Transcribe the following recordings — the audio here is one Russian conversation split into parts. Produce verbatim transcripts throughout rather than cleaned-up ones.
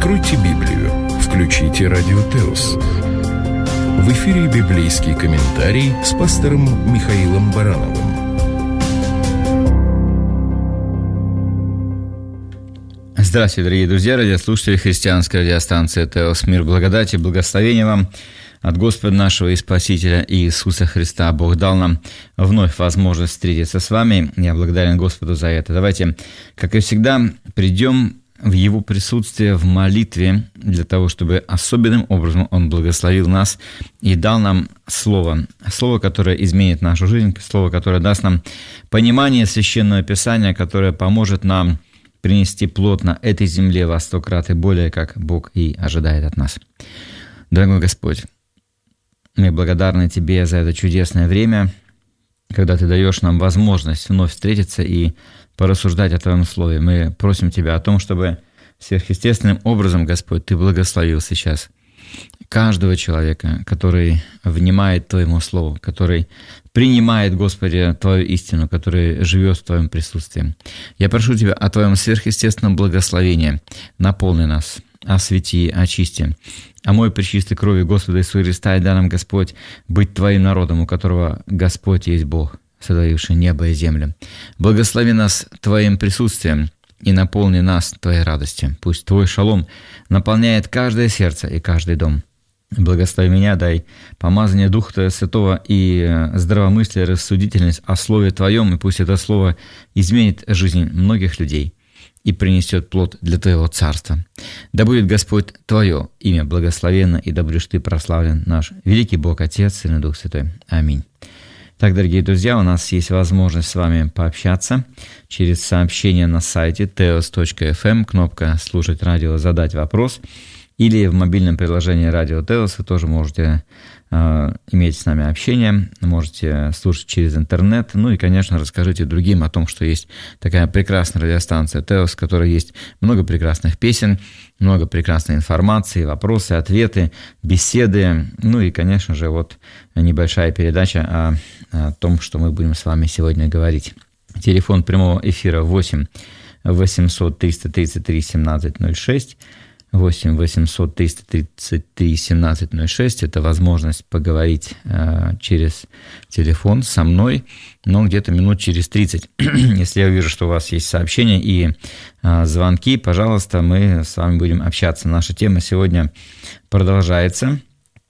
Откройте Библию, включите Радио Теос. В эфире библейский комментарий с пастором Михаилом Барановым. Здравствуйте, дорогие друзья, радиослушатели христианской радиостанции Теос. Мир, благодати, благословения вам от Господа нашего и Спасителя Иисуса Христа. Бог дал нам вновь возможность встретиться с вами. Я благодарен Господу за это. Давайте, как и всегда, придем в Его присутствие в молитве для того, чтобы особенным образом Он благословил нас и дал нам Слово. Слово, которое изменит нашу жизнь, Слово, которое даст нам понимание Священного Писания, которое поможет нам принести плод на этой земле во сто крат и более, как Бог и ожидает от нас. Дорогой Господь, мы благодарны Тебе за это чудесное время, когда Ты даешь нам возможность вновь встретиться и порассуждать о Твоем Слове. Мы просим Тебя о том, чтобы сверхъестественным образом, Господь, Ты благословил сейчас каждого человека, который внимает Твоему Слову, который принимает, Господи, Твою истину, который живет в Твоем присутствии. Я прошу Тебя о Твоем сверхъестественном благословении. Наполни нас, освети, очисти. Омой пречистой крови Господа Иисуса Христа и дай нам, Господь, быть Твоим народом, у которого Господь есть Бог, сотворивший небо и землю. Благослови нас Твоим присутствием и наполни нас Твоей радостью. Пусть Твой шалом наполняет каждое сердце и каждый дом. Благослови меня, дай помазание Духа Твоего Святого и здравомыслие, рассудительность о Слове Твоем, и пусть это Слово изменит жизнь многих людей и принесет плод для Твоего Царства. Да будет, Господь, Твое имя благословенно, и да будешь Ты прославлен, наш великий Бог, Отец, Сын и Дух Святой. Аминь. Так, дорогие друзья, у нас есть возможность с вами пообщаться через сообщение на сайте теос точка эф эм, кнопка «Слушать радио», «Задать вопрос», или в мобильном приложении «Радио Теос» вы тоже можете э, иметь с нами общение, можете слушать через интернет. Ну и, конечно, расскажите другим о том, что есть такая прекрасная радиостанция Теос, в которой есть много прекрасных песен, много прекрасной информации, вопросы, ответы, беседы. Ну и, конечно же, вот небольшая передача о, о том, что мы будем с вами сегодня говорить. Телефон прямого эфира восемь восемьсот триста тридцать три семнадцать ноль шесть. восемь восемьсот триста тридцать три семнадцать ноль шесть. Это возможность поговорить э, через телефон со мной, но где-то минут через тридцать. Если я увижу, что у вас есть сообщения и э, звонки, пожалуйста, мы с вами будем общаться. Наша тема сегодня продолжается.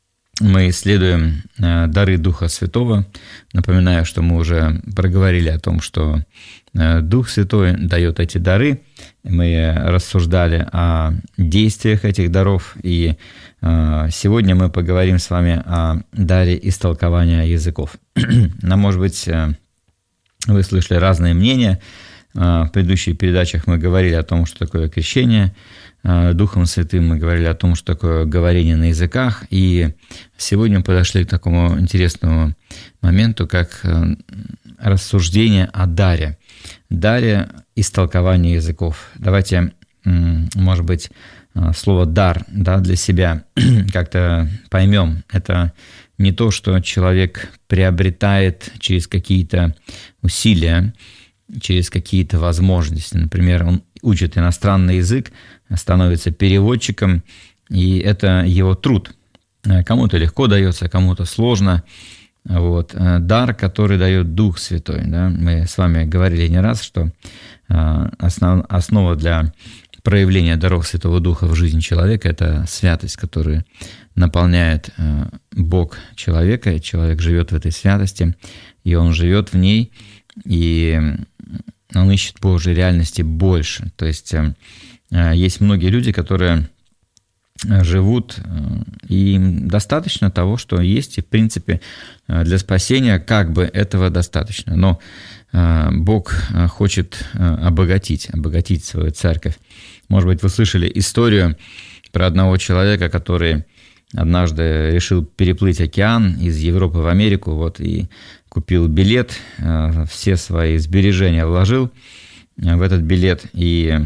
Мы исследуем э, дары Духа Святого. Напоминаю, что мы уже проговорили о том, что э, Дух Святой дает эти дары. Мы рассуждали о действиях этих даров. И э, сегодня мы поговорим с вами о даре истолкования языков. Но, может быть, э, вы слышали разные мнения. Э, в предыдущих передачах мы говорили о том, что такое крещение Духом Святым, мы говорили о том, что такое говорение на языках, и сегодня мы подошли к такому интересному моменту, как рассуждение о даре, даре истолкования языков. Давайте, может быть, слово «дар», да, для себя как-то поймем. Это не то, что человек приобретает через какие-то усилия, через какие-то возможности. Например, он учит иностранный язык, становится переводчиком, и это его труд. Кому-то легко дается, кому-то сложно. Вот. Дар, который дает Дух Святой. Да? Мы с вами говорили не раз, что основ, основа для проявления даров Святого Духа в жизни человека – это святость, которую наполняет Бог человека, и человек живет в этой святости, и он живет в ней, и он ищет Божьей реальности больше. То есть есть многие люди, которые живут, и им достаточно того, что есть, и, в принципе, для спасения как бы этого достаточно. Но Бог хочет обогатить, обогатить свою церковь. Может быть, вы слышали историю про одного человека, который однажды решил переплыть океан из Европы в Америку, вот, и купил билет, все свои сбережения вложил в этот билет и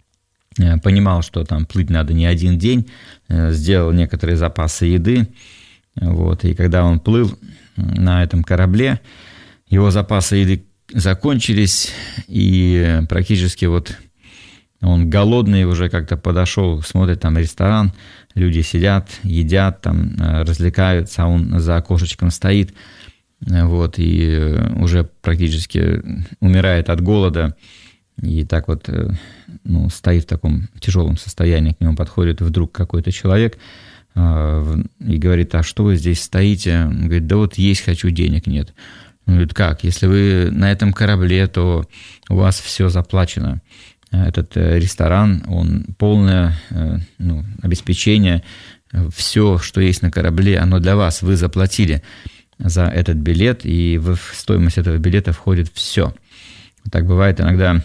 понимал, что там плыть надо не один день, сделал некоторые запасы еды, вот, и когда он плыл на этом корабле, его запасы еды закончились, и практически вот Он голодный уже как-то подошел, смотрит, там ресторан, люди сидят, едят, там развлекаются, а он за окошечком стоит, вот, и уже практически умирает от голода. И так вот, ну, стоит в таком тяжелом состоянии, к нему подходит вдруг какой-то человек и говорит: а что вы здесь стоите? Он говорит: да вот есть хочу, денег нет. Он говорит: как? Если вы на этом корабле, то у вас все заплачено. Этот ресторан, он полное, ну, обеспечение, все, что есть на корабле, оно для вас, вы заплатили за этот билет, и в стоимость этого билета входит все. Так бывает иногда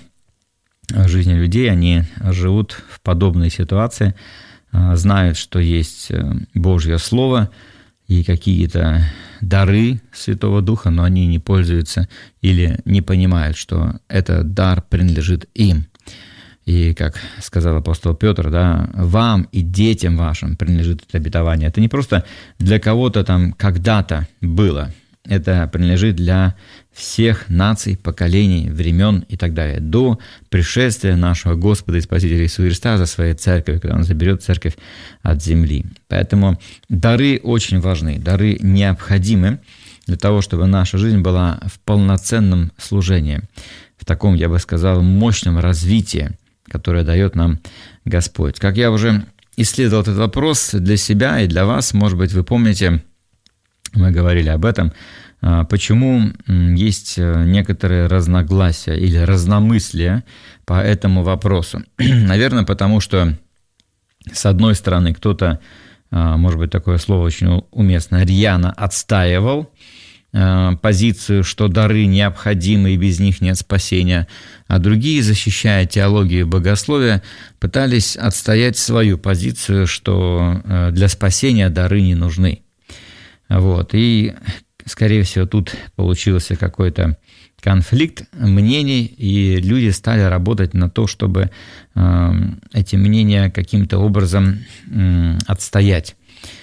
в жизни людей, они живут в подобной ситуации, знают, что есть Божье Слово и какие-то дары Святого Духа, но они не пользуются или не понимают, что этот дар принадлежит им. И, как сказал апостол Петр, да, вам и детям вашим принадлежит это обетование. Это не просто для кого-то там когда-то было, это принадлежит для всех наций, поколений, времен и так далее, до пришествия нашего Господа и Спасителя Иисуса Христа за своей церковью, когда Он заберет церковь от земли. Поэтому дары очень важны, дары необходимы для того, чтобы наша жизнь была в полноценном служении, в таком, я бы сказал, мощном развитии, которое дает нам Господь. Как я уже исследовал этот вопрос для себя и для вас, может быть, вы помните, мы говорили об этом, почему есть некоторые разногласия или разномыслия по этому вопросу. Наверное, потому что, с одной стороны, кто-то, может быть, такое слово очень уместно, рьяно отстаивал позицию, что дары необходимы и без них нет спасения, а другие, защищая теологию и богословие, пытались отстоять свою позицию, что для спасения дары не нужны. Вот. И, скорее всего, тут получился какой-то конфликт мнений, и люди стали работать на то, чтобы эти мнения каким-то образом отстоять.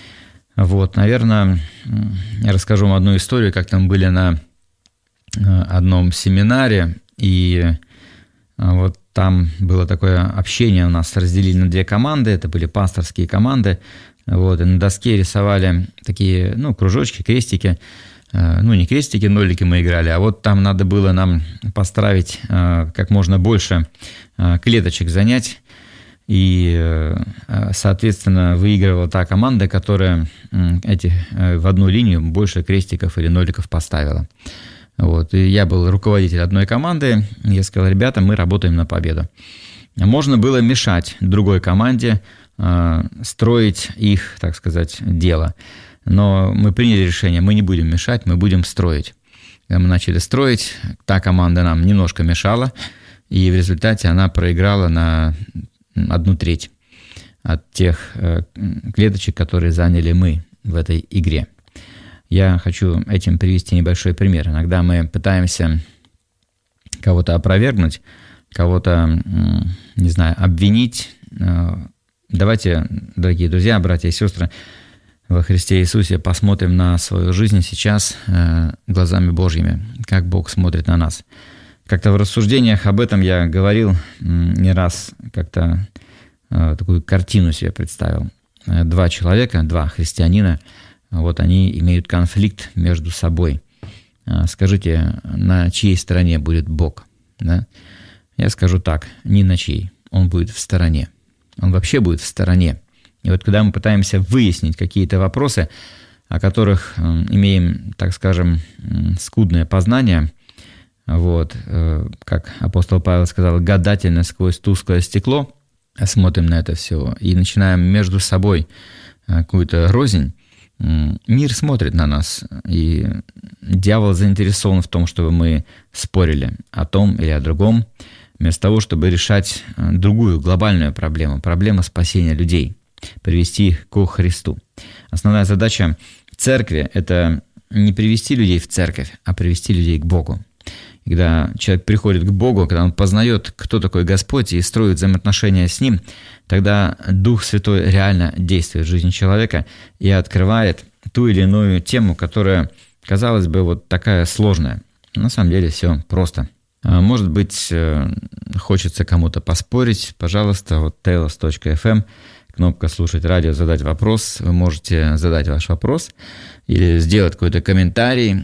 Вот, наверное, я расскажу вам одну историю, как там были на одном семинаре, и вот там было такое общение у нас, разделили на две команды, это были пасторские команды, вот, и на доске рисовали такие, ну, кружочки, крестики, ну, не крестики, нолики мы играли, а вот там надо было нам построить как можно больше клеточек занять, и, соответственно, выигрывала та команда, которая эти, в одну линию больше крестиков или ноликов поставила. Вот. И я был руководитель одной команды, и я сказал: ребята, мы работаем на победу. Можно было мешать другой команде строить их, так сказать, дело. Но мы приняли решение, мы не будем мешать, мы будем строить. Когда мы начали строить, та команда нам немножко мешала, и в результате она проиграла на одну треть от тех клеточек, которые заняли мы в этой игре. Я хочу этим привести небольшой пример. Иногда мы пытаемся кого-то опровергнуть, кого-то, не знаю, обвинить. Давайте, дорогие друзья, братья и сестры, во Христе Иисусе посмотрим на свою жизнь сейчас глазами Божьими, как Бог смотрит на нас. Как-то в рассуждениях об этом я говорил не раз, как-то э, такую картину себе представил. Два человека, два христианина, вот они имеют конфликт между собой. Скажите, на чьей стороне будет Бог? Да? Я скажу так: ни на чьей. Он будет в стороне. Он вообще будет в стороне. И вот когда мы пытаемся выяснить какие-то вопросы, о которых э, имеем, так скажем, скудное познание, вот, как апостол Павел сказал, гадательно сквозь тусклое стекло смотрим на это все и начинаем между собой какую-то рознь. Мир смотрит на нас, и дьявол заинтересован в том, чтобы мы спорили о том или о другом, вместо того, чтобы решать другую глобальную проблему, проблему спасения людей, привести их ко Христу. Основная задача церкви – это не привести людей в церковь, а привести людей к Богу. Когда человек приходит к Богу, когда он познает, кто такой Господь, и строит взаимоотношения с Ним, тогда Дух Святой реально действует в жизни человека и открывает ту или иную тему, которая, казалось бы, вот такая сложная. На самом деле все просто. Может быть, хочется кому-то поспорить, пожалуйста, вот теос точка эф эм, кнопка «Слушать радио», «Задать вопрос». Вы можете задать ваш вопрос или сделать какой-то комментарий,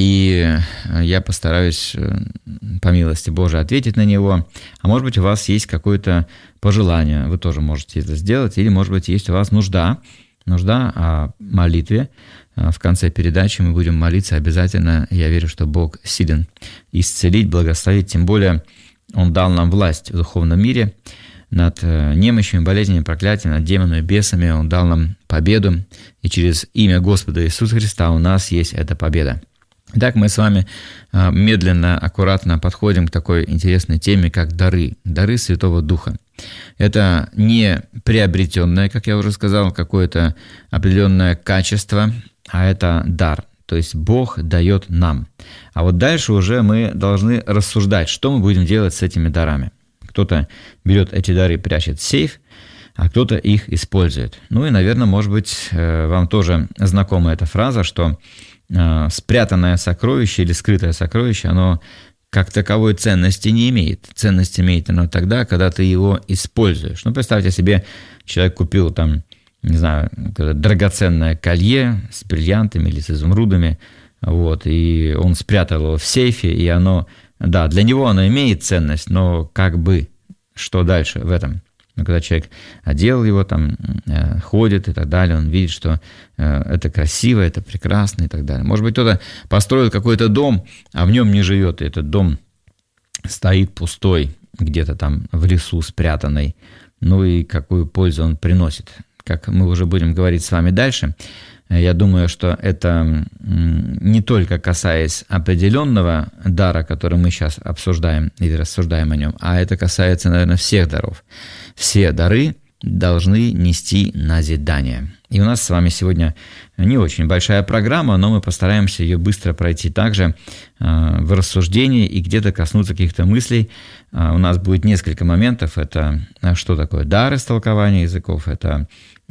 и я постараюсь, по милости Божией, ответить на него. А может быть, у вас есть какое-то пожелание, вы тоже можете это сделать, или, может быть, есть у вас нужда, нужда о молитве. В конце передачи мы будем молиться обязательно. Я верю, что Бог силен исцелить, благословить. Тем более Он дал нам власть в духовном мире над немощами, болезнями, проклятиями, над демонами, бесами. Он дал нам победу. И через имя Господа Иисуса Христа у нас есть эта победа. Итак, мы с вами медленно, аккуратно подходим к такой интересной теме, как дары. Дары Святого Духа. Это не приобретенное, как я уже сказал, какое-то определенное качество, а это дар. То есть Бог дает нам. А вот дальше уже мы должны рассуждать, что мы будем делать с этими дарами. Кто-то берет эти дары, прячет в сейф, а кто-то их использует. Ну и, наверное, может быть, вам тоже знакома эта фраза, что спрятанное сокровище или скрытое сокровище, оно как таковой ценности не имеет. Ценность имеет оно тогда, когда ты его используешь. Ну, представьте себе, человек купил там, не знаю, драгоценное колье с бриллиантами или с изумрудами, вот, и он спрятал его в сейфе, и оно, да, для него оно имеет ценность, но как бы, что дальше в этом? Но когда человек одел его, там, э, ходит и так далее, он видит, что э, это красиво, это прекрасно и так далее. Может быть, кто-то построил какой-то дом, а в нем не живет, и этот дом стоит пустой, где-то там в лесу спрятанный. Ну и какую пользу он приносит? Как мы уже будем говорить с вами дальше, я думаю, что это не только касаясь определенного дара, который мы сейчас обсуждаем или рассуждаем о нем, а это касается, наверное, всех даров. Все дары должны нести назидание. И у нас с вами сегодня не очень большая программа, но мы постараемся ее быстро пройти также в рассуждении и где-то коснуться каких-то мыслей. У нас будет несколько моментов. Это что такое дар истолкования языков, это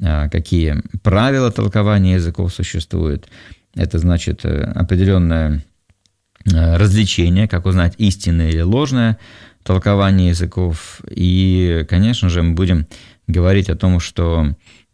какие правила толкования языков существуют. Это значит определенное развлечение, как узнать истинное или ложное толкование языков. И, конечно же, мы будем говорить о том, что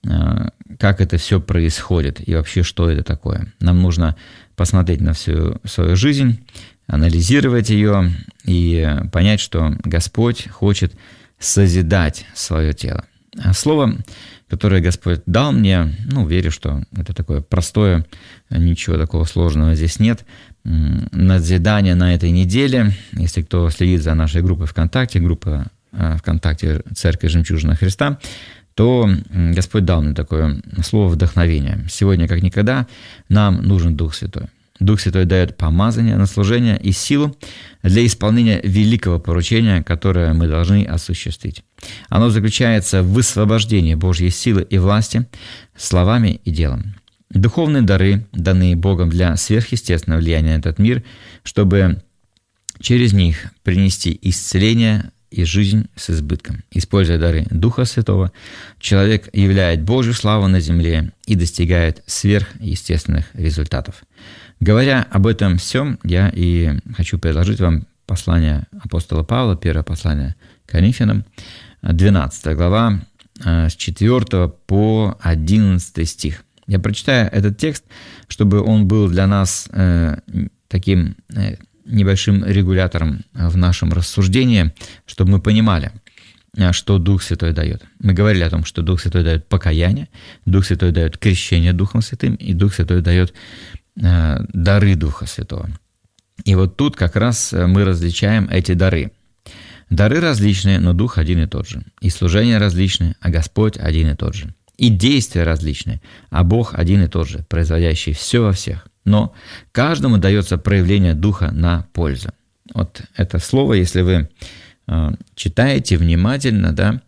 как это все происходит и вообще, что это такое. Нам нужно посмотреть на всю свою жизнь, анализировать ее и понять, что Господь хочет созидать свое тело. Слово, которое Господь дал мне, ну, верю, что это такое простое, ничего такого сложного здесь нет. Назидание на этой неделе, если кто следит за нашей группой ВКонтакте, группа ВКонтакте «Церковь Жемчужина Христа», то Господь дал мне такое слово вдохновения. Сегодня, как никогда, нам нужен Дух Святой. Дух Святой дает помазание на служение и силу для исполнения великого поручения, которое мы должны осуществить. Оно заключается в высвобождении Божьей силы и власти словами и делом. Духовные дары, данные Богом для сверхъестественного влияния на этот мир, чтобы через них принести исцеление и жизнь с избытком. Используя дары Духа Святого, человек являет Божью славу на земле и достигает сверхъестественных результатов. Говоря об этом всем, я и хочу предложить вам послание апостола Павла, первое послание Коринфянам, двенадцатая глава, с четвёртого по одиннадцатый стих. Я прочитаю этот текст, чтобы он был для нас э, таким э, небольшим регулятором в нашем рассуждении, чтобы мы понимали, что Дух Святой дает. Мы говорили о том, что Дух Святой дает покаяние, Дух Святой дает крещение Духом Святым, и Дух Святой дает э, дары Духа Святого. И вот тут как раз мы различаем эти дары. Дары различные, но Дух один и тот же. И служения различные, а Господь один и тот же. И действия различные, а Бог один и тот же, производящий все во всех. Но каждому дается проявление Духа на пользу. Вот это слово, если вы э, читаете внимательно, да,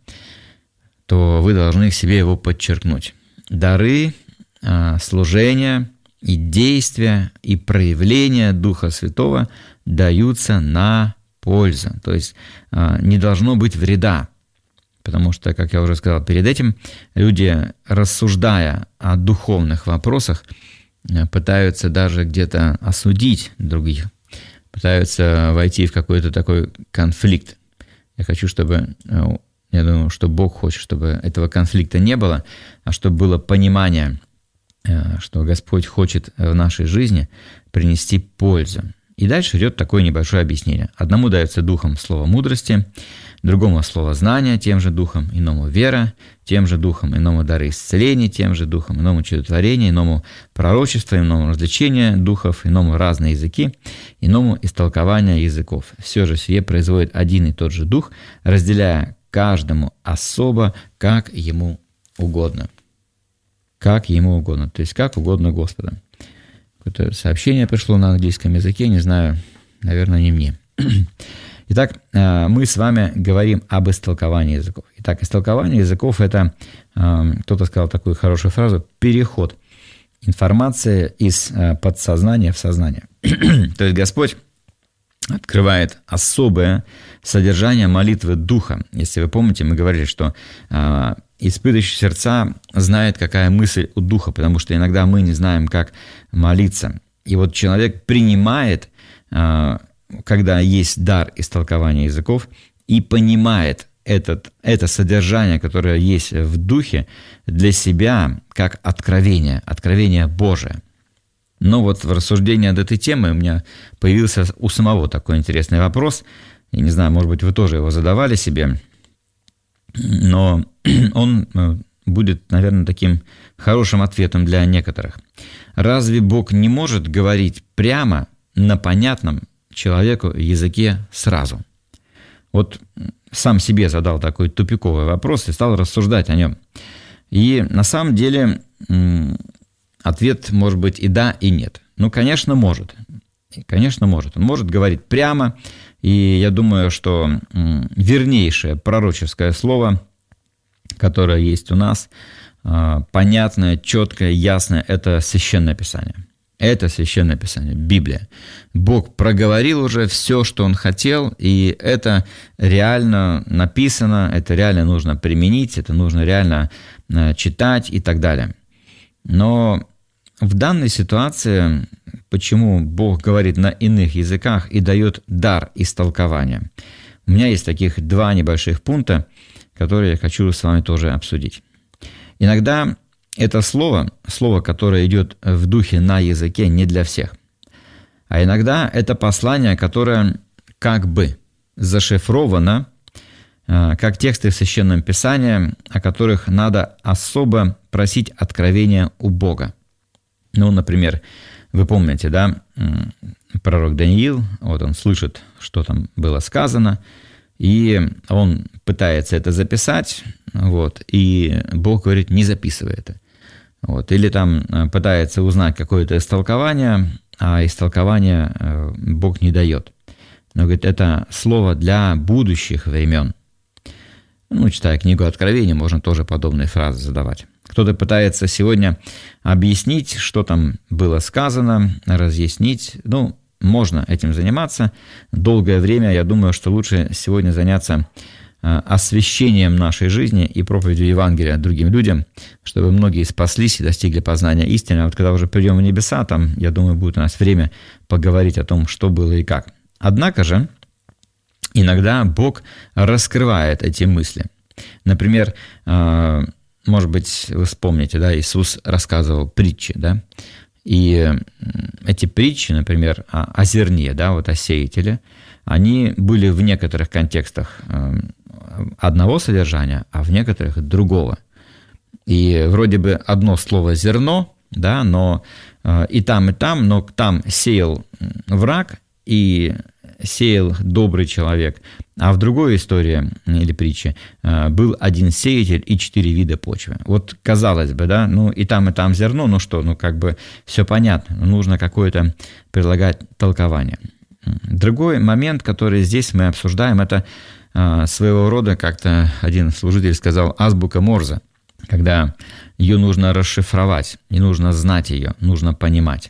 то вы должны к себе его подчеркнуть. Дары, э, служения и действия, и проявления Духа Святого даются на пользу. То есть э, не должно быть вреда. Потому что, как я уже сказал перед этим, люди, рассуждая о духовных вопросах, пытаются даже где-то осудить других. пытаются войти в какой-то такой конфликт. Я хочу, чтобы, я думаю, что Бог хочет, чтобы этого конфликта не было, а чтобы было понимание, что Господь хочет в нашей жизни принести пользу. И дальше идет такое небольшое объяснение. Одному дается духом слово мудрости, другому слово знания, тем же духом, иному вера, тем же духом, иному дары исцеления, тем же духом, иному чудотворение, иному пророчество, иному развлечение духов, иному разные языки, иному истолкование языков. Все же сие производит один и тот же дух, разделяя каждому особо, как ему угодно. Как ему угодно, то есть как угодно Господу. Какое-то сообщение пришло на английском языке, не знаю, наверное, не мне. Итак, мы с вами говорим об истолковании языков. Итак, истолкование языков – это, кто-то сказал такую хорошую фразу, переход информации из подсознания в сознание. То есть Господь открывает особое содержание молитвы Духа. Если вы помните, мы говорили, что испытывающий сердца знает, какая мысль у Духа, потому что иногда мы не знаем, как молиться. И вот человек принимает, когда есть дар истолкования языков, и понимает этот, это содержание, которое есть в Духе, для себя как откровение, откровение Божие. Но вот в рассуждении над этой темой у меня появился у самого такой интересный вопрос. Я не знаю, может быть, вы тоже его задавали себе, но он будет, наверное, таким хорошим ответом для некоторых. Разве Бог не может говорить прямо на понятном человеку языке сразу? Вот сам себе задал такой тупиковый вопрос и стал рассуждать о нем. И на самом деле ответ может быть и да, и нет. Ну, конечно, может. Конечно, может. Он может говорить прямо, и я думаю, что вернейшее пророческое слово, которое есть у нас, понятное, четкое, ясное, это Священное Писание. Это Священное Писание, Библия. Бог проговорил уже все, что Он хотел, и это реально написано, это реально нужно применить, это нужно реально читать и так далее. Но в данной ситуации, почему Бог говорит на иных языках и дает дар истолкования? У меня есть таких два небольших пункта, которые я хочу с вами тоже обсудить. Иногда это слово, слово, которое идет в духе на языке, не для всех. А иногда это послание, которое как бы зашифровано, как тексты в Священном Писании, о которых надо особо просить откровения у Бога. Ну, например, вы помните, да, пророк Даниил, вот он слышит, что там было сказано, и он пытается это записать, вот, и Бог говорит, не записывай это. Вот, или там пытается узнать какое-то истолкование, а истолкование Бог не дает. Но говорит, это слово для будущих времен. Ну, читая книгу Откровения, можно тоже подобные фразы задавать. Кто-то пытается сегодня объяснить, что там было сказано, разъяснить. Ну, можно этим заниматься. Долгое время, я думаю, что лучше сегодня заняться освящением нашей жизни и проповедью Евангелия другим людям, чтобы многие спаслись и достигли познания истины. А вот когда уже придем в небеса, там, я думаю, будет у нас время поговорить о том, что было и как. Однако же, иногда Бог раскрывает эти мысли. Например, может быть, вы вспомните, да, Иисус рассказывал притчи, да, и эти притчи, например, о, о зерне, да, вот о сеятеле, они были в некоторых контекстах одного содержания, а в некоторых другого. И вроде бы одно слово «зерно», да, но и там, и там, но там сеял враг и сеял добрый человек, а в другой истории или притче был один сеятель и четыре вида почвы. Вот казалось бы, да, ну и там, и там зерно, ну что, ну как бы все понятно, нужно какое-то прилагать толкование. Другой момент, который здесь мы обсуждаем, это своего рода, как-то один служитель сказал, азбука Морзе, когда ее нужно расшифровать, не нужно знать ее, нужно понимать.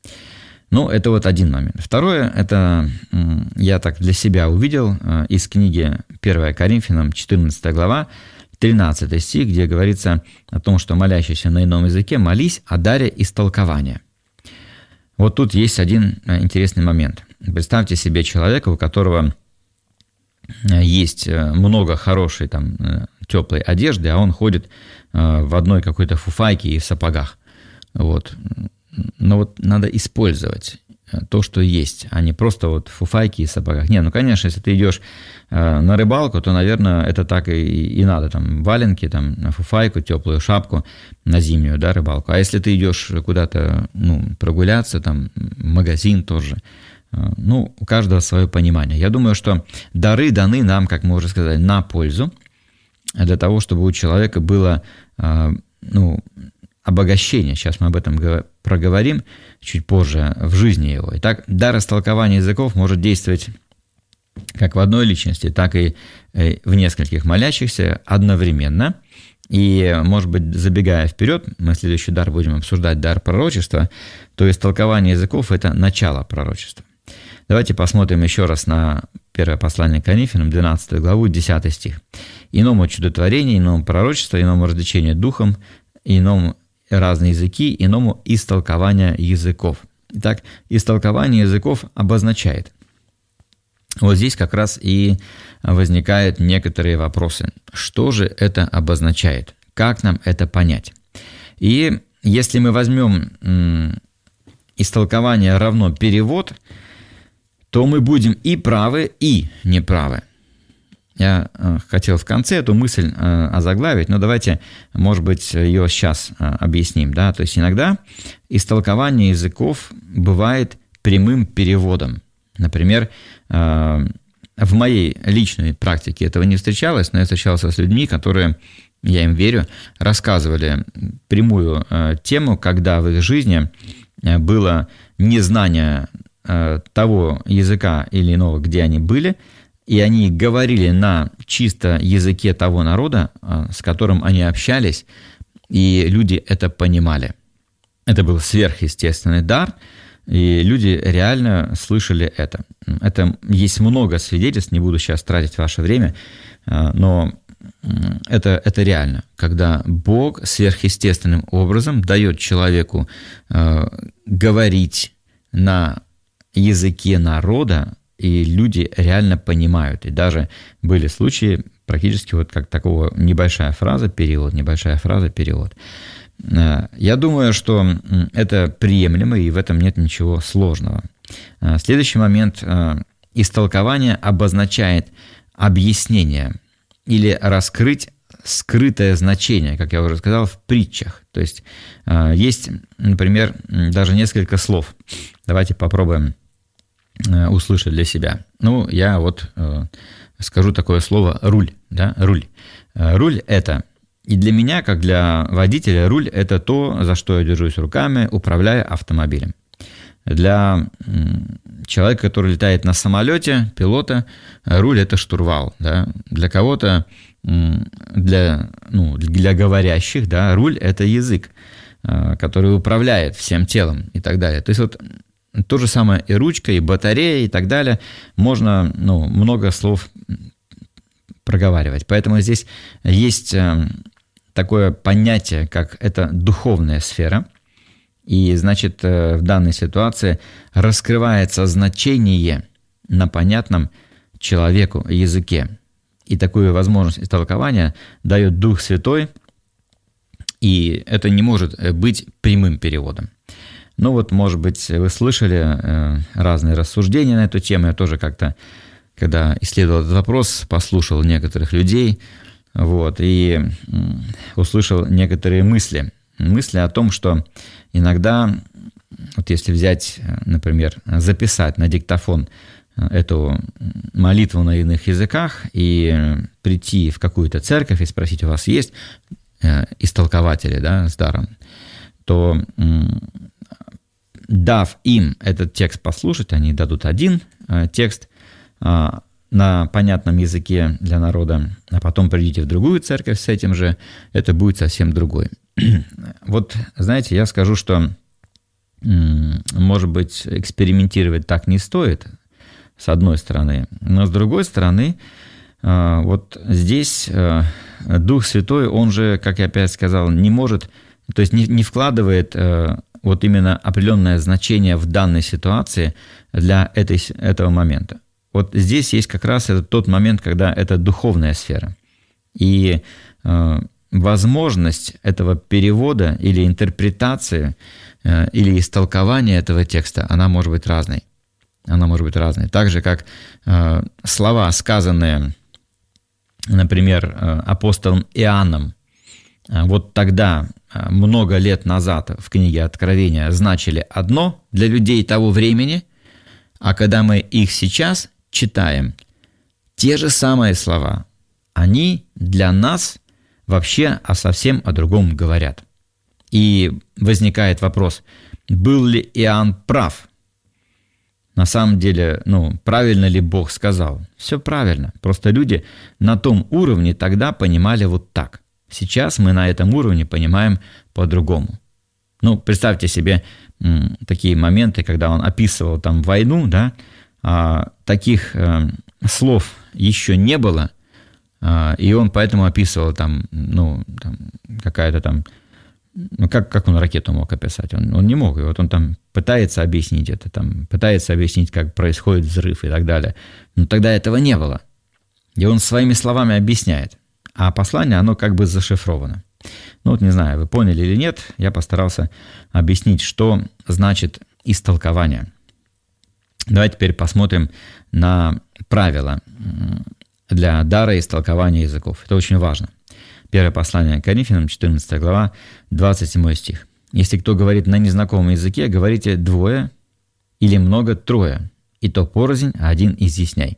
Ну, это вот один момент. Второе, это я так для себя увидел из книги первое Коринфянам, четырнадцатая глава, тринадцатый стих, где говорится о том, что молящийся на ином языке, молись о даре истолкования. Вот тут есть один интересный момент. представьте себе человека, у которого есть много хорошей там теплой одежды, а он ходит в одной какой-то фуфайке и в сапогах. Вот. Но вот надо использовать то, что есть, а не просто вот фуфайки и сапогах. Не, ну, конечно, если ты идешь на рыбалку, то, наверное, это так и, и надо. Там валенки, там, фуфайку, теплую шапку на зимнюю, да, рыбалку. А если ты идешь куда-то, ну, прогуляться, там, в магазин тоже, ну, у каждого свое понимание. Я думаю, что дары даны нам, как мы уже сказали, на пользу, для того, чтобы у человека было, ну, обогащение. Сейчас мы об этом проговорим чуть позже в жизни его. Итак, дар истолкования языков может действовать как в одной личности, так и в нескольких молящихся одновременно. И, может быть, забегая вперед, мы следующий дар будем обсуждать, дар пророчества, то истолкование языков – это начало пророчества. Давайте посмотрим еще раз на первое послание к Коринфянам, двенадцатую главу, десятый стих. «Иному чудотворению, иному пророчеству, иному развлечению духом, иному разные языки, иному истолкование языков». Итак, истолкование языков обозначает. Вот здесь как раз и возникают некоторые вопросы. Что же это обозначает? Как нам это понять? И если мы возьмем м, истолкование равно перевод, то мы будем и правы, и неправы. Я э, хотел в конце эту мысль э, озаглавить, но давайте, может быть, ее сейчас э, объясним. Да? То есть иногда истолкование языков бывает прямым переводом. Например, э, в моей личной практике этого не встречалось, но я встречался с людьми, которые, я им верю, рассказывали прямую э, тему, когда в их жизни было незнание того языка или иного, где они были, и они говорили на чисто языке того народа, с которым они общались, и люди это понимали. Это был сверхъестественный дар, и люди реально слышали это. Это есть много свидетельств, не буду сейчас тратить ваше время, но это, это реально, когда Бог сверхъестественным образом дает человеку говорить на языке народа, и люди реально понимают. И даже были случаи, практически вот как такого небольшая фраза, перевод, небольшая фраза, перевод. Я думаю, что это приемлемо, и в этом нет ничего сложного. Следующий момент. Истолкование обозначает объяснение или раскрыть скрытое значение, как я уже сказал, в притчах. То есть есть, например, даже несколько слов. Давайте попробуем услышать для себя. Ну, я вот э, скажу такое слово «руль». Да? Руль. Руль – это, и для меня, как для водителя, руль – это то, за что я держусь руками, управляя автомобилем. Для человека, который летает на самолете, пилота, руль – это штурвал. Да? Для кого-то, для, ну, для говорящих, да, руль – это язык, который управляет всем телом и так далее. То есть вот то же самое и ручка, и батарея, и так далее. Можно, ну, много слов проговаривать. Поэтому здесь есть такое понятие, как это духовная сфера. И, значит, в данной ситуации раскрывается значение на понятном человеку языке. И такую возможность истолкования дает Дух Святой, и это не может быть прямым переводом. Ну вот, может быть, вы слышали э, разные рассуждения на эту тему. Я тоже как-то, когда исследовал этот вопрос, послушал некоторых людей, вот, и э, услышал некоторые мысли. Мысли о том, что иногда, вот если взять, например, записать на диктофон эту молитву на иных языках и прийти в какую-то церковь и спросить, у вас есть э, истолкователи, да, с даром, то... Э, дав им этот текст послушать, они дадут один э, текст э, на понятном языке для народа, а потом придите в другую церковь с этим же, это будет совсем другой. Вот, знаете, я скажу, что, э, может быть, экспериментировать так не стоит, с одной стороны, но с другой стороны, э, вот здесь э, Дух Святой, он же, как я опять сказал, не может, то есть не, не вкладывает э, вот именно определенное значение в данной ситуации для этой, этого момента. Вот здесь есть как раз это тот момент, когда это духовная сфера. И э, возможность этого перевода или интерпретации, э, или истолкования этого текста, она может быть разной. Она может быть разной. Так же, как э, слова, сказанные, например, э, апостолом Иоанном, э, вот тогда, э, много лет назад в книге Откровения значили одно для людей того времени, а когда мы их сейчас читаем, те же самые слова, они для нас вообще о совсем о другом говорят. И возникает вопрос, был ли Иоанн прав? На самом деле, ну, правильно ли Бог сказал? Все правильно. Просто люди на том уровне тогда понимали вот так. Сейчас мы на этом уровне понимаем по-другому. Ну, представьте себе м, такие моменты, когда он описывал там войну, да, а, таких э, слов еще не было, а, и он поэтому описывал там, ну, там какая-то там, ну, как, как он ракету мог описать? Он, он не мог, и вот он там пытается объяснить это, там, пытается объяснить, как происходит взрыв и так далее. Но тогда этого не было. И он своими словами объясняет, а послание, оно как бы зашифровано. Ну вот не знаю, вы поняли или нет, я постарался объяснить, что значит истолкование. Давайте теперь посмотрим на правила для дара истолкования языков. Это очень важно. Первое послание к Коринфянам, четырнадцатая глава, двадцать седьмой стих. «Если кто говорит на незнакомом языке, говорите двое или много трое, и то порознь, а один изъясняй».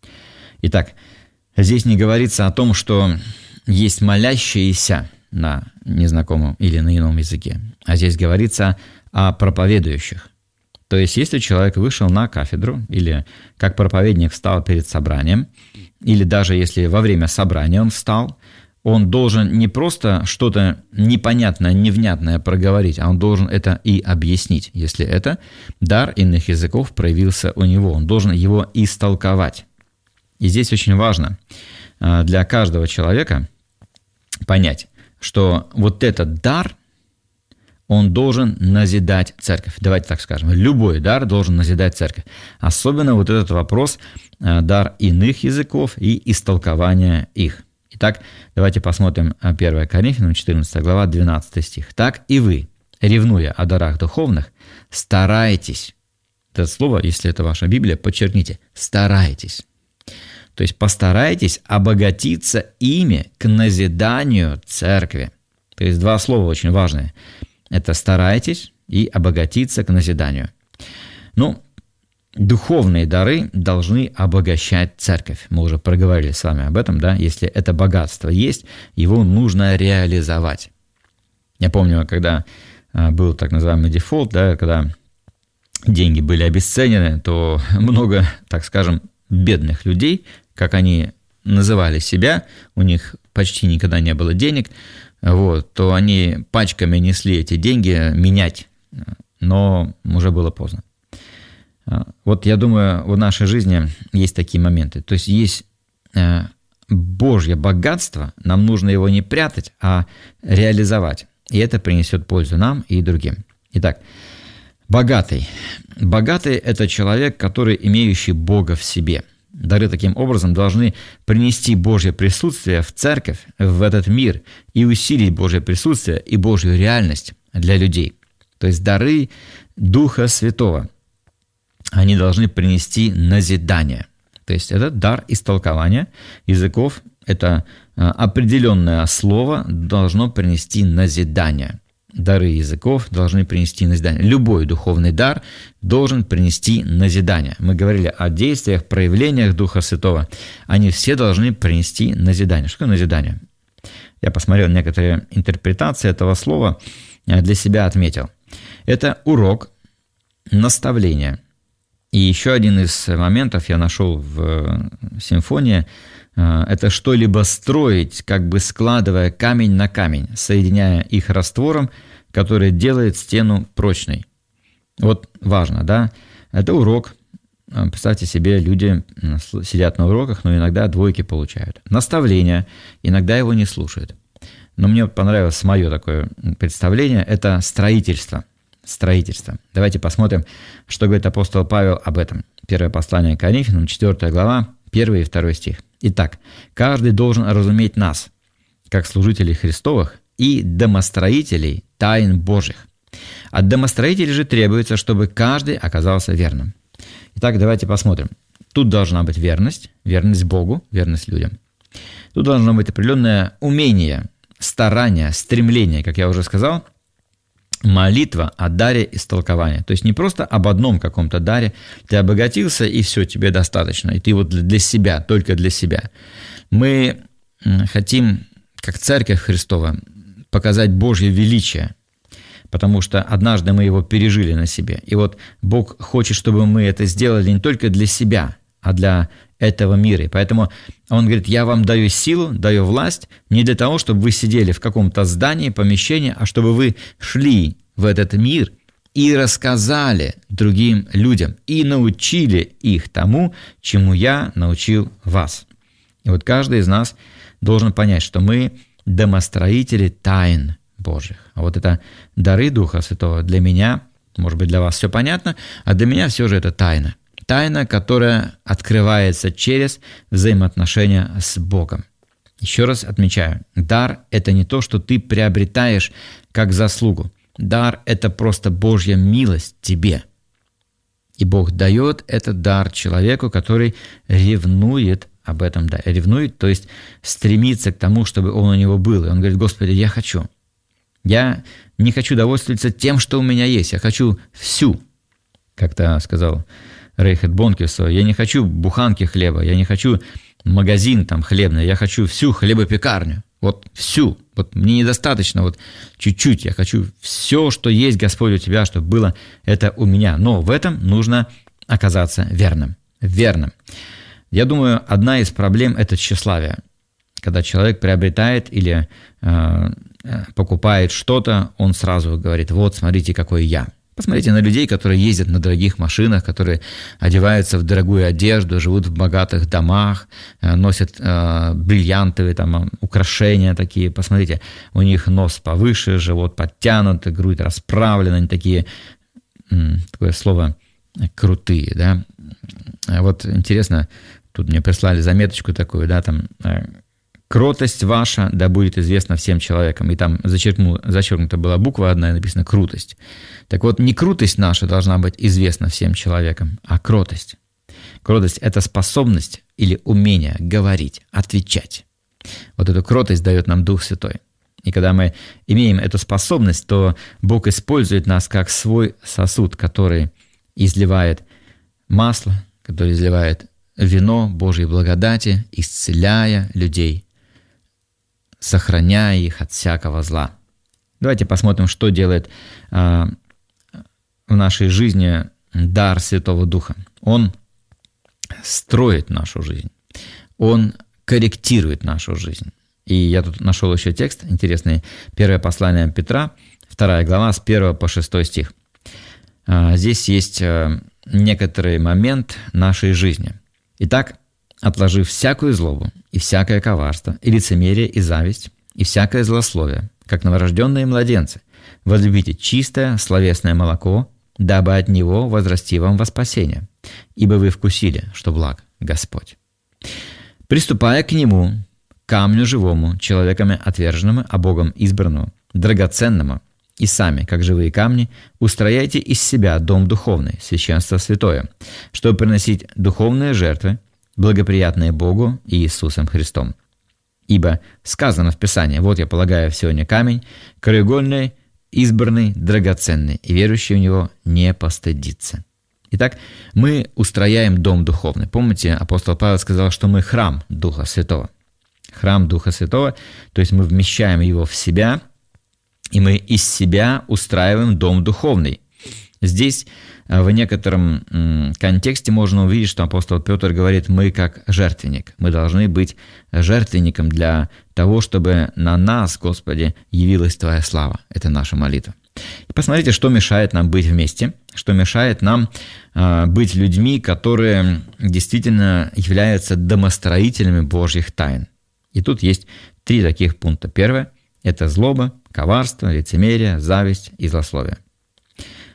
Итак, здесь не говорится о том, что есть молящиеся на незнакомом или на ином языке, а здесь говорится о проповедующих. То есть, если человек вышел на кафедру, или как проповедник встал перед собранием, или даже если во время собрания он встал, он должен не просто что-то непонятное, невнятное проговорить, а он должен это и объяснить, если это дар иных языков проявился у него. Он должен его истолковать. И здесь очень важно для каждого человека понять, что вот этот дар, он должен назидать церковь. Давайте так скажем, любой дар должен назидать церковь. Особенно вот этот вопрос, дар иных языков и истолкования их. Итак, давайте посмотрим первое Коринфянам, четырнадцатая глава, двенадцатый стих. «Так и вы, ревнуя о дарах духовных, старайтесь». Это слово, если это ваша Библия, подчеркните, старайтесь. То есть постарайтесь обогатиться ими к назиданию церкви. То есть два слова очень важные. Это старайтесь и обогатиться к назиданию. Ну, духовные дары должны обогащать церковь. Мы уже проговорили с вами об этом, да? Если это богатство есть, его нужно реализовать. Я помню, когда был так называемый дефолт, да, когда деньги были обесценены, то много, так скажем, бедных людей, как они называли себя, у них почти никогда не было денег, вот, то они пачками несли эти деньги менять, но уже было поздно. Вот я думаю, в нашей жизни есть такие моменты. То есть есть Божье богатство, нам нужно его не прятать, а реализовать. И это принесет пользу нам и другим. Итак, богатый. Богатый – это человек, который имеющий Бога в себе. Дары таким образом должны принести Божье присутствие в церковь, в этот мир, и усилить Божье присутствие и Божью реальность для людей. То есть дары Духа Святого, они должны принести назидание. То есть это дар истолкования языков, это определенное слово должно принести назидание. Дары языков должны принести назидание. Любой духовный дар должен принести назидание. Мы говорили о действиях, проявлениях Духа Святого. Они все должны принести назидание. Что такое назидание? Я посмотрел некоторые интерпретации этого слова, для себя отметил. Это урок, наставление. И еще один из моментов я нашел в симфонии. Это что-либо строить, как бы складывая камень на камень, соединяя их раствором, который делает стену прочной. Вот важно, да? Это урок. Представьте себе, люди сидят на уроках, но иногда двойки получают. Наставление, иногда его не слушают. Но мне понравилось мое такое представление, это строительство. строительства. Давайте посмотрим, что говорит апостол Павел об этом. Первое послание к Коринфянам, четвёртая глава, первый и второй стих. «Итак, каждый должен разуметь нас, как служителей Христовых и домостроителей тайн Божьих. От домостроителей же требуется, чтобы каждый оказался верным». Итак, давайте посмотрим. Тут должна быть верность, верность Богу, верность людям. Тут должно быть определенное умение, старание, стремление, как я уже сказал, молитва о даре истолкования. То есть не просто об одном каком-то даре. Ты обогатился, и все, тебе достаточно. И ты вот для себя, только для себя. Мы хотим, как Церковь Христова, показать Божье величие, потому что однажды мы его пережили на себе. И вот Бог хочет, чтобы мы это сделали не только для себя, а для этого мира. И поэтому Он говорит: я вам даю силу, даю власть не для того, чтобы вы сидели в каком-то здании, помещении, а чтобы вы шли в этот мир и рассказали другим людям, и научили их тому, чему я научил вас. И вот каждый из нас должен понять, что мы домостроители тайн Божьих. А вот это дары Духа Святого для меня, может быть, для вас все понятно, а для меня все же это тайна. Тайна, которая открывается через взаимоотношения с Богом. Еще раз отмечаю, дар – это не то, что ты приобретаешь как заслугу. Дар – это просто Божья милость тебе. И Бог дает этот дар человеку, который ревнует об этом даре. Ревнует, то есть стремится к тому, чтобы он у него был. И он говорит: Господи, я хочу. Я не хочу довольствоваться тем, что у меня есть. Я хочу всю, как-то сказал Рейхард Бонке, я не хочу буханки хлеба, я не хочу магазин там хлебный, я хочу всю хлебопекарню. Вот всю. Вот мне недостаточно вот чуть-чуть. Я хочу все, что есть, Господь, у Тебя, чтобы было это у меня. Но в этом нужно оказаться верным. Верным. Я думаю, одна из проблем – это тщеславие. Когда человек приобретает или э, покупает что-то, он сразу говорит: вот, смотрите, какой я. Посмотрите на людей, которые ездят на дорогих машинах, которые одеваются в дорогую одежду, живут в богатых домах, носят э, бриллиантовые там, украшения такие. Посмотрите, у них нос повыше, живот подтянут, грудь расправлена, они такие, м, такое слово, крутые. Да? Вот интересно, тут мне прислали заметочку такую, да, там... «Кротость ваша да будет известна всем человекам». И там зачеркнута была буква одна, и написано «крутость». Так вот, не крутость наша должна быть известна всем человекам, а кротость. Кротость – это способность или умение говорить, отвечать. Вот эту кротость дает нам Дух Святой. И когда мы имеем эту способность, то Бог использует нас как свой сосуд, который изливает масло, который изливает вино Божьей благодати, исцеляя людей, сохраняя их от всякого зла. Давайте посмотрим, что делает э, в нашей жизни дар Святого Духа. Он строит нашу жизнь, он корректирует нашу жизнь. И я тут нашел еще текст интересный. Первое послание Петра, вторая глава, с первого по шестой стих. Э, здесь есть э, некоторый момент нашей жизни. Итак, отложив всякую злобу, и всякое коварство, и лицемерие, и зависть, и всякое злословие, как новорожденные младенцы, возлюбите чистое словесное молоко, дабы от него возрасти вам во спасение, ибо вы вкусили, что благ Господь. Приступая к нему, камню живому, человеками отверженному, а Богом избранному, драгоценному, и сами, как живые камни, устрояйте из себя дом духовный, священство святое, чтобы приносить духовные жертвы, благоприятные Богу и Иисусом Христом. Ибо сказано в Писании: «Вот я полагаю сегодня камень, краеугольный, избранный, драгоценный, и верующий в него не постыдится». Итак, мы устрояем дом духовный. Помните, апостол Павел сказал, что мы храм Духа Святого. Храм Духа Святого, то есть мы вмещаем его в себя, и мы из себя устраиваем дом духовный. Здесь в некотором контексте можно увидеть, что апостол Петр говорит: мы как жертвенник. Мы должны быть жертвенником для того, чтобы на нас, Господи, явилась Твоя слава. Это наша молитва. И посмотрите, что мешает нам быть вместе, что мешает нам э, быть людьми, которые действительно являются домостроителями Божьих тайн. И тут есть три таких пункта. Первое – это злоба, коварство, лицемерие, зависть и злословие.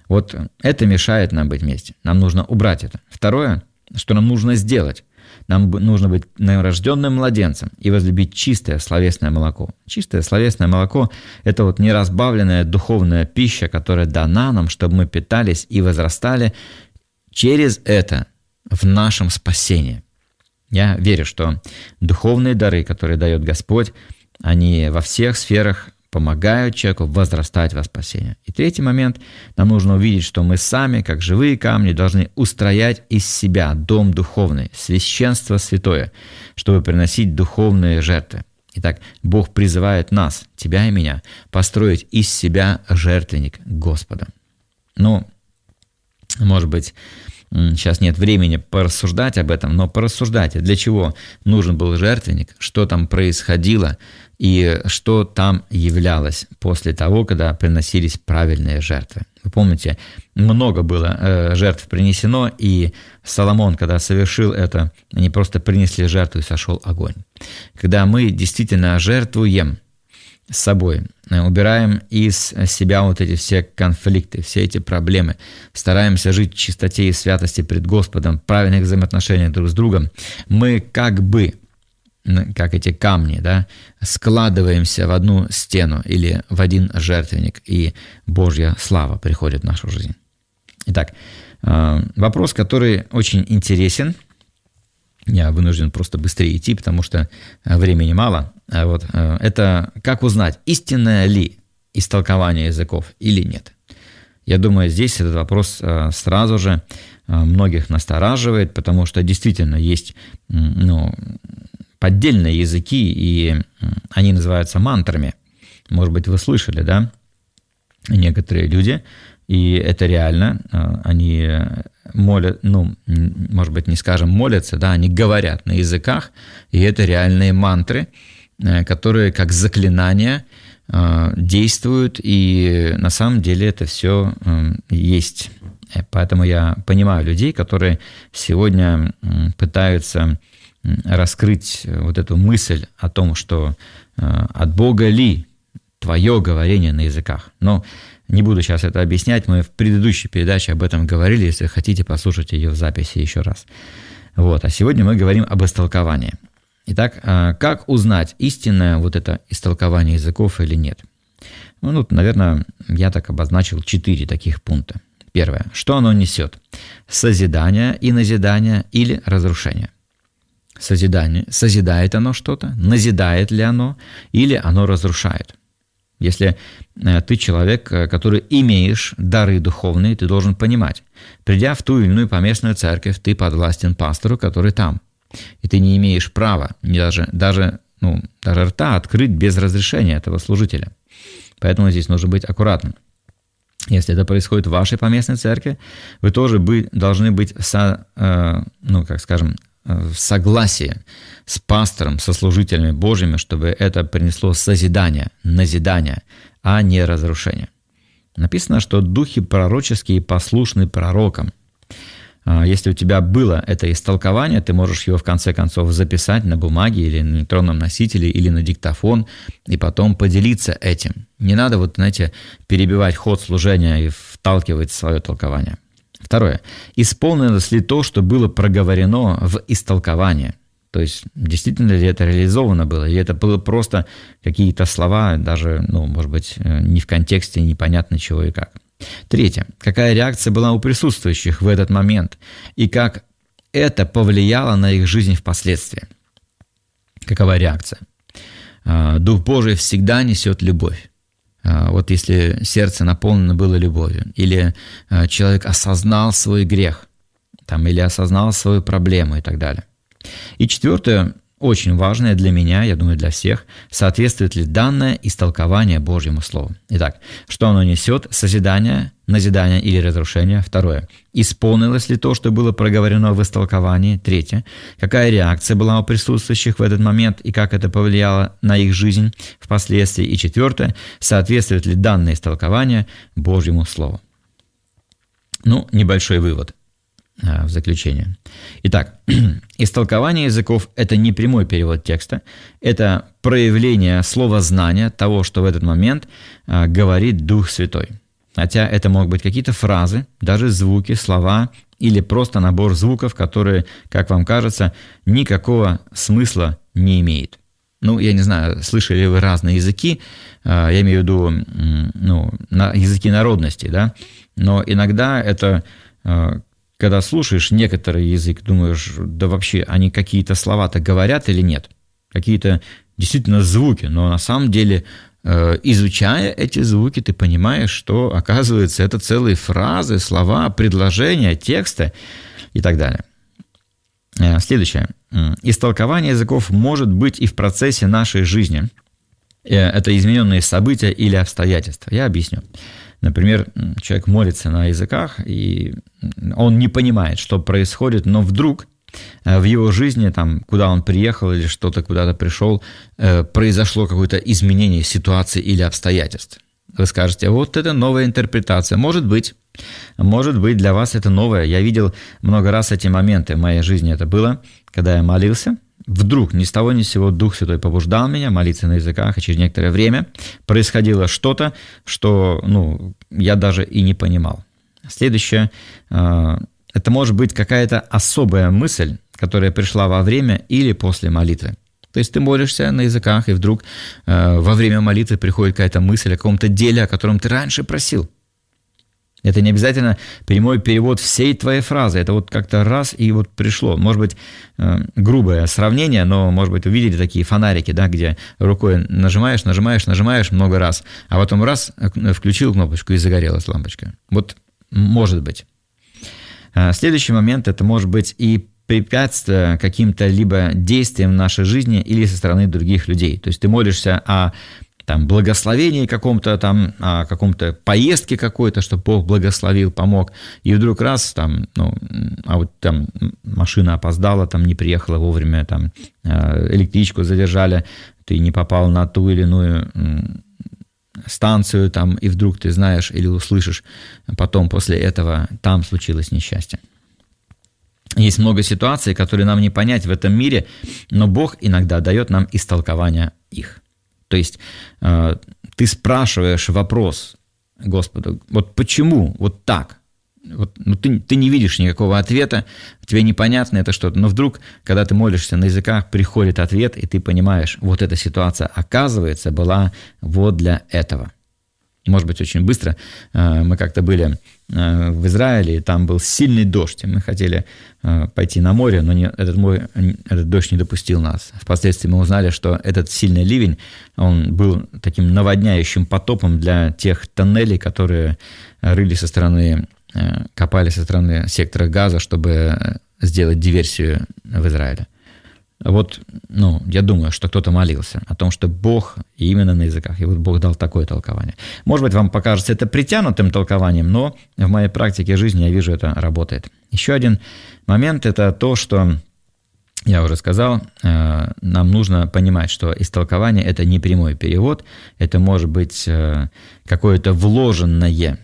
Вот это мешает нам быть вместе. Нам нужно убрать это. Второе, что нам нужно сделать. Нам нужно быть новорожденным младенцем и возлюбить чистое словесное молоко. Чистое словесное молоко – это вот неразбавленная духовная пища, которая дана нам, чтобы мы питались и возрастали через это в нашем спасении. Я верю, что духовные дары, которые дает Господь, они во всех сферах помогают человеку возрастать во спасение. И третий момент, нам нужно увидеть, что мы сами, как живые камни, должны устроять из себя дом духовный, священство святое, чтобы приносить духовные жертвы. Итак, Бог призывает нас, тебя и меня, построить из себя жертвенник Господа. Ну, может быть, сейчас нет времени порассуждать об этом, но порассуждайте, для чего нужен был жертвенник, что там происходило и что там являлось после того, когда приносились правильные жертвы. Вы помните, много было жертв принесено, и Соломон, когда совершил это, они просто принесли жертву, и сошел огонь. Когда мы действительно жертвуем с собой, убираем из себя вот эти все конфликты, все эти проблемы, стараемся жить в чистоте и святости пред Господом, в правильных взаимоотношениях друг с другом, мы как бы, как эти камни, да, складываемся в одну стену или в один жертвенник, и Божья слава приходит в нашу жизнь. Итак, вопрос, который очень интересен. Я вынужден просто быстрее идти, потому что времени мало. Вот, это как узнать, истинное ли истолкование языков или нет. Я думаю, здесь этот вопрос сразу же многих настораживает, потому что действительно есть, ну, поддельные языки, и они называются мантрами. Может быть, вы слышали, да? Некоторые люди, и это реально, они молят, ну, может быть, не скажем молятся, да, они говорят на языках, и это реальные мантры, которые как заклинания действуют, и на самом деле это все есть. Поэтому я понимаю людей, которые сегодня пытаются раскрыть вот эту мысль о том, что от Бога ли твое говорение на языках. Но не буду сейчас это объяснять, мы в предыдущей передаче об этом говорили, если хотите, послушайте ее в записи еще раз. Вот. А сегодня мы говорим об истолковании. Итак, как узнать, истинное вот это истолкование языков или нет? Ну, ну, наверное, я так обозначил четыре таких пункта. Первое. Что оно несет? Созидание и назидание или разрушение? Созидание. Созидает оно что-то? Назидает ли оно? Или оно разрушает? Если ты человек, который имеешь дары духовные, ты должен понимать, придя в ту или иную поместную церковь, ты подвластен пастору, который там. И ты не имеешь права даже, даже, ну, даже рта открыть без разрешения этого служителя. Поэтому здесь нужно быть аккуратным. Если это происходит в вашей поместной церкви, вы тоже бы, должны быть со, э, ну, как скажем, в согласии с пастором, со служителями Божьими, чтобы это принесло созидание, назидание, а не разрушение. Написано, что духи пророческие послушны пророкам. Если у тебя было это истолкование, ты можешь его в конце концов записать на бумаге или на электронном носителе, или на диктофон, и потом поделиться этим. Не надо, вот, знаете, перебивать ход служения и вталкивать свое толкование. Второе. Исполнилось ли то, что было проговорено в истолковании? То есть, действительно ли это реализовано было? Или это было просто какие-то слова, даже, ну, может быть, не в контексте, непонятно чего и как? Третье. Какая реакция была у присутствующих в этот момент? И как это повлияло на их жизнь впоследствии? Какова реакция? Дух Божий всегда несет любовь. Вот если сердце наполнено было любовью, или человек осознал свой грех, там, или осознал свою проблему и так далее. И четвертое, очень важное для меня, я думаю, для всех, соответствует ли данное истолкование Божьему Слову. Итак, что оно несет? Созидание, назидание или разрушение? Второе. Исполнилось ли то, что было проговорено в истолковании? Третье. Какая реакция была у присутствующих в этот момент и как это повлияло на их жизнь впоследствии? И четвертое. Соответствует ли данное истолкование Божьему Слову? Ну, небольшой вывод в заключение. Итак, истолкование языков – это не прямой перевод текста, это проявление слова знания того, что в этот момент говорит Дух Святой. Хотя это могут быть какие-то фразы, даже звуки, слова или просто набор звуков, которые, как вам кажется, никакого смысла не имеют. Ну, я не знаю, слышали ли вы разные языки, я имею в виду ну, языки народности, да, но иногда это, когда слушаешь некоторый язык, думаешь, да вообще они какие-то слова-то говорят или нет, какие-то действительно звуки, но на самом деле, изучая эти звуки, ты понимаешь, что, оказывается, это целые фразы, слова, предложения, тексты и так далее. Следующее. Истолкование языков может быть и в процессе нашей жизни. Это измененные события или обстоятельства. Я объясню. Например, человек молится на языках, и он не понимает, что происходит, но вдруг в его жизни, там, куда он приехал или что-то куда-то пришел, произошло какое-то изменение ситуации или обстоятельств. Вы скажете, вот это новая интерпретация. Может быть. Может быть, для вас это новое. Я видел много раз эти моменты в моей жизни. Это было, когда я молился. Вдруг ни с того ни с сего Дух Святой побуждал меня молиться на языках, и через некоторое время происходило что-то, что ну, я даже и не понимал. Следующее. Это может быть какая-то особая мысль, которая пришла во время или после молитвы. То есть ты молишься на языках, и вдруг э, во время молитвы приходит какая-то мысль о каком-то деле, о котором ты раньше просил. Это не обязательно прямой перевод всей твоей фразы. Это вот как-то раз и вот пришло. Может быть, э, грубое сравнение, но, может быть, увидели такие фонарики, да, где рукой нажимаешь, нажимаешь, нажимаешь много раз, а потом раз включил кнопочку и загорелась лампочка. Вот может быть. Следующий момент – это может быть и препятствие каким-то либо действиям в нашей жизни или со стороны других людей. То есть ты молишься о там, благословении каком-то, там, о каком-то поездке какой-то, чтобы Бог благословил, помог, и вдруг раз, там, ну, а вот там машина опоздала, там не приехала вовремя, там, электричку задержали, ты не попал на ту или иную станцию, там, и вдруг ты знаешь или услышишь потом после этого, там случилось несчастье. Есть много ситуаций, которые нам не понять в этом мире, но Бог иногда дает нам истолкование их. То есть э, ты спрашиваешь вопрос Господу, вот почему вот так? Вот, ну, ты, ты не видишь никакого ответа, тебе непонятно это что-то, но вдруг, когда ты молишься на языках, приходит ответ, и ты понимаешь, вот эта ситуация, оказывается, была вот для этого. Может быть, очень быстро. Мы как-то были в Израиле, и там был сильный дождь, и мы хотели пойти на море, но не, этот, море, этот дождь не допустил нас. Впоследствии мы узнали, что этот сильный ливень, он был таким наводняющим потопом для тех тоннелей, которые рыли со стороны, копали со стороны сектора Газа, чтобы сделать диверсию в Израиле. Вот, ну, я думаю, что кто-то молился о том, что Бог, и именно на языках, и вот Бог дал такое толкование. Может быть, вам покажется это притянутым толкованием, но в моей практике жизни я вижу, это работает. Еще один момент – это то, что, я уже сказал, нам нужно понимать, что истолкование – это не прямой перевод, это может быть какое-то вложенное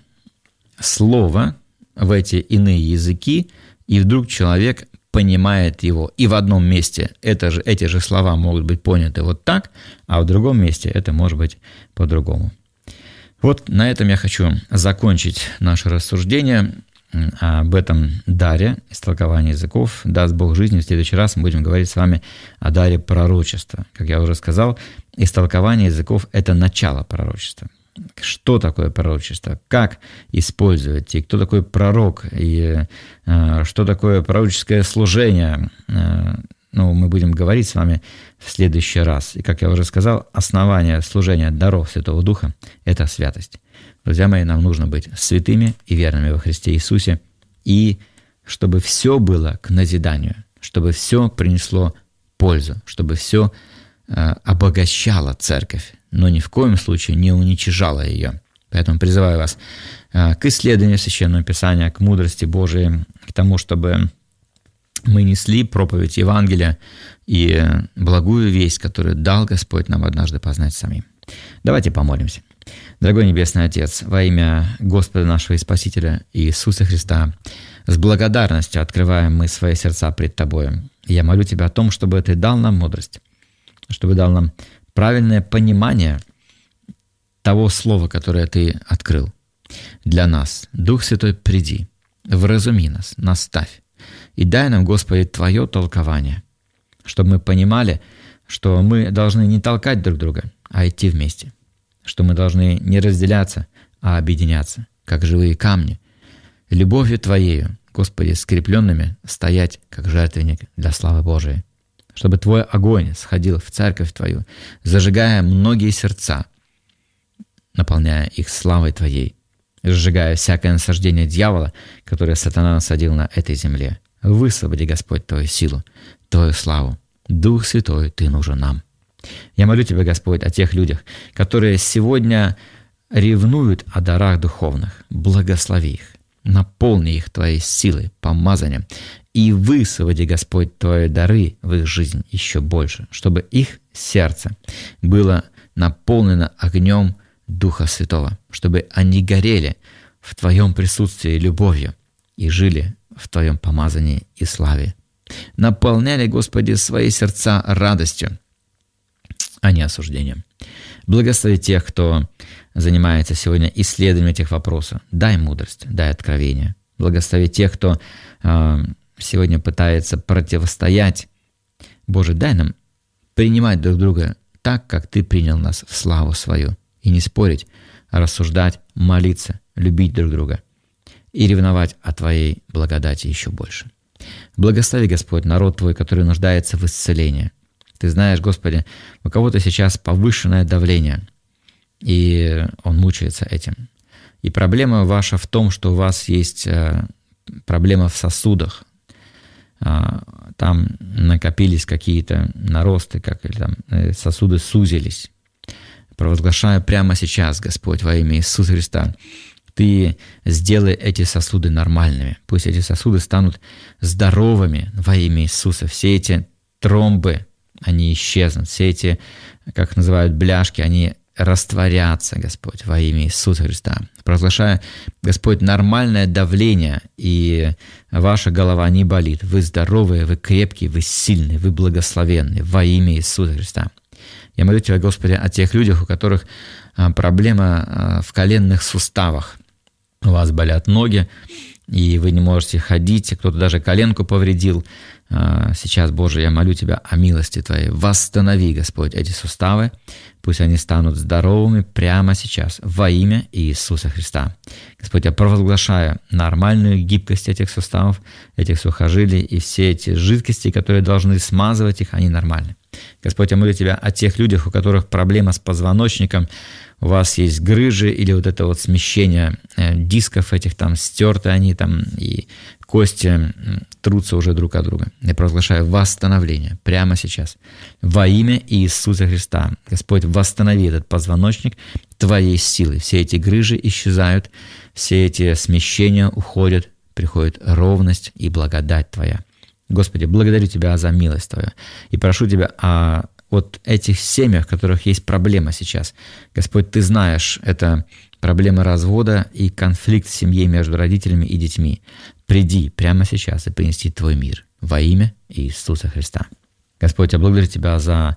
слово в эти иные языки, и вдруг человек понимает его. И в одном месте это же, эти же слова могут быть поняты вот так, а в другом месте это может быть по-другому. Вот на этом я хочу закончить наше рассуждение об этом даре истолкования языков. Даст Бог жизни, в следующий раз мы будем говорить с вами о даре пророчества. Как я уже сказал, истолкование языков – это начало пророчества. Что такое пророчество, как использовать, и кто такой пророк, и э, что такое пророческое служение, э, ну, мы будем говорить с вами в следующий раз. И, как я уже сказал, основание служения даров Святого Духа – это святость. Друзья мои, нам нужно быть святыми и верными во Христе Иисусе, и чтобы все было к назиданию, чтобы все принесло пользу, чтобы все э, обогащало церковь, но ни в коем случае не уничижало ее. Поэтому призываю вас к исследованию Священного Писания, к мудрости Божией, к тому, чтобы мы несли проповедь Евангелия и благую весть, которую дал Господь нам однажды познать самим. Давайте помолимся. Дорогой Небесный Отец, во имя Господа нашего и Спасителя Иисуса Христа, с благодарностью открываем мы свои сердца пред Тобою. И я молю Тебя о том, чтобы Ты дал нам мудрость, чтобы дал нам правильное понимание того слова, которое Ты открыл. для нас. Дух Святой, приди, вразуми нас, наставь. И дай нам, Господи, Твое толкование, чтобы мы понимали, что мы должны не толкать друг друга, а идти вместе, что мы должны не разделяться, а объединяться, как живые камни, любовью Твоею, Господи, скрепленными стоять, как жертвенник для славы Божией, чтобы Твой огонь сходил в церковь Твою, зажигая многие сердца, наполняя их славой Твоей, сжигая всякое насаждение дьявола, которое сатана насадил на этой земле. Высвободи, Господь, Твою силу, Твою славу. Дух Святой, Ты нужен нам. Я молю Тебя, Господь, о тех людях, которые сегодня ревнуют о дарах духовных. Благослови их, наполни их Твоей силой, помазанием, и высвободи, Господь, Твои дары в их жизнь еще больше, чтобы их сердце было наполнено огнем Духа Святого, чтобы они горели в Твоем присутствии любовью и жили в Твоем помазании и славе. Наполняли, Господи, свои сердца радостью, а не осуждением. Благослови тех, кто занимается сегодня исследованием этих вопросов. Дай мудрость, дай откровение. Благослови тех, кто э, сегодня пытается противостоять. Боже, дай нам принимать друг друга так, как Ты принял нас в славу свою. И не спорить, а рассуждать, молиться, любить друг друга и ревновать о Твоей благодати еще больше. Благослови, Господь, народ Твой, который нуждается в исцелении. Ты знаешь, Господи, у кого-то сейчас повышенное давление, и он мучается этим. И проблема ваша в том, что у вас есть проблема в сосудах. Там накопились какие-то наросты, как или там сосуды сузились. Провозглашаю прямо сейчас, Господь, во имя Иисуса Христа, Ты сделай эти сосуды нормальными. Пусть эти сосуды станут здоровыми во имя Иисуса. Все эти тромбы, они исчезнут. Все эти, как называют, бляшки, они растворятся, Господь, во имя Иисуса Христа. Провозглашаю, Господь, нормальное давление, и ваша голова не болит. Вы здоровые, вы крепкие, вы сильные, вы благословенные во имя Иисуса Христа. Я молю Тебя, Господи, о тех людях, у которых проблема в коленных суставах. У вас болят ноги, и вы не можете ходить, кто-то даже коленку повредил. Сейчас, Боже, я молю Тебя о милости Твоей. Восстанови, Господь, эти суставы, пусть они станут здоровыми прямо сейчас во имя Иисуса Христа. Господь, я провозглашаю нормальную гибкость этих суставов, этих сухожилий, и все эти жидкости, которые должны смазывать их, они нормальны. Господь, я молю Тебя о тех людях, у которых проблема с позвоночником, у вас есть грыжи или вот это вот смещение дисков этих, там стерты они там, и кости трутся уже друг от друга. Я провозглашаю восстановление прямо сейчас во имя Иисуса Христа. Господь, восстанови этот позвоночник Твоей силой. Все эти грыжи исчезают, все эти смещения уходят, приходит ровность и благодать Твоя. Господи, благодарю Тебя за милость Твою и прошу Тебя о вот этих семьях, в которых есть проблема сейчас. Господь, Ты знаешь, это проблема развода и конфликт в семье между родителями и детьми. Приди прямо сейчас и принеси Твой мир во имя Иисуса Христа. Господь, я благодарю Тебя за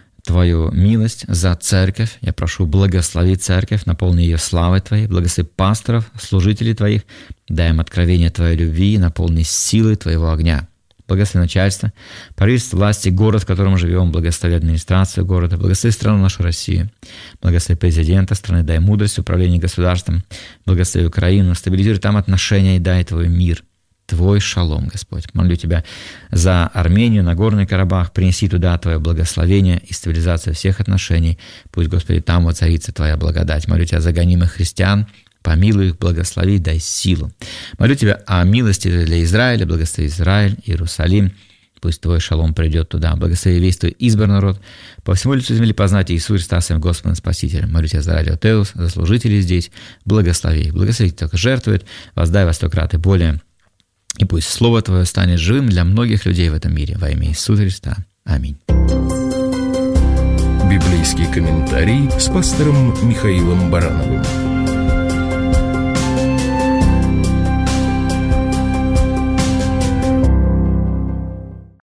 Твою милость, за церковь. Я прошу, благослови церковь, наполни ее славой Твоей, благослови пасторов, служителей Твоих, дай им откровение Твоей любви, наполни силой Твоего огня. Благослови начальство, правительство, власти, город, в котором живем, благослови администрацию города, благослови страну нашу Россию, благослови президента страны, дай мудрость в управлении государством, благослови Украину, стабилизируй там отношения и дай Твой мир, Твой шалом, Господь. Молю Тебя за Армению, Нагорный Карабах, принеси туда Твое благословение и стабилизацию всех отношений. Пусть, Господи, там воцарится Твоя благодать. Молю Тебя за гонимых христиан, помилуй их, благослови, дай силу. Молю Тебя о милости для Израиля, благослови Израиль, Иерусалим. Пусть Твой шалом придет туда. Благослови весь Твой избранный народ. По всему лицу земли познать Иисуса Христа своим Господом и Спасителем. Молю Тебя за Радио Теос, за служителей здесь. Благослови их. Благослови тех, кто жертвует. Воздай во сто крат и более. И пусть Слово Твое станет живым для многих людей в этом мире. Во имя Иисуса Христа. Аминь. Библейский комментарий с пастором Михаилом Барановым.